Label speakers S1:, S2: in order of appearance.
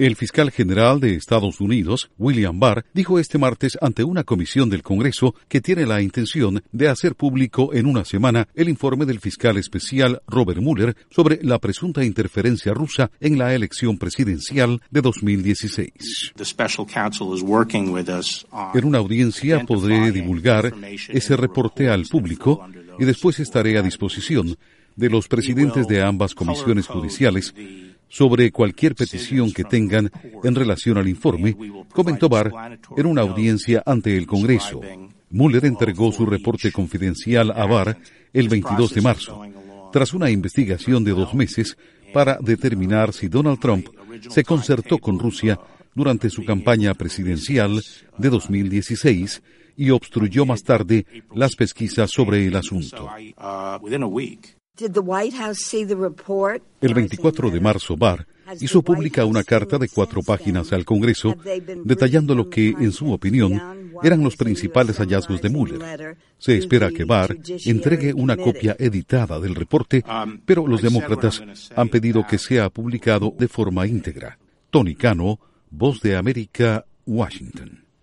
S1: El fiscal general de Estados Unidos, William Barr, dijo este martes ante una comisión del Congreso que tiene la intención de hacer público en una semana el informe del fiscal especial Robert Mueller sobre la presunta interferencia rusa en la elección presidencial de 2016. En una audiencia podré divulgar ese reporte al público y después estaré a disposición de los presidentes de ambas comisiones judiciales sobre cualquier petición que tengan en relación al informe, comentó Barr en una audiencia ante el Congreso. Mueller entregó su reporte confidencial a Barr el 22 de marzo, tras una investigación de 2 meses para determinar si Donald Trump se concertó con Rusia durante su campaña presidencial de 2016 y obstruyó más tarde las pesquisas sobre el asunto. El 24 de marzo, Barr hizo pública una carta de 4 páginas al Congreso detallando lo que, en su opinión, eran los principales hallazgos de Mueller. Se espera que Barr entregue una copia editada del reporte, pero los demócratas han pedido que sea publicado de forma íntegra. Tony Cano, Voz de América, Washington.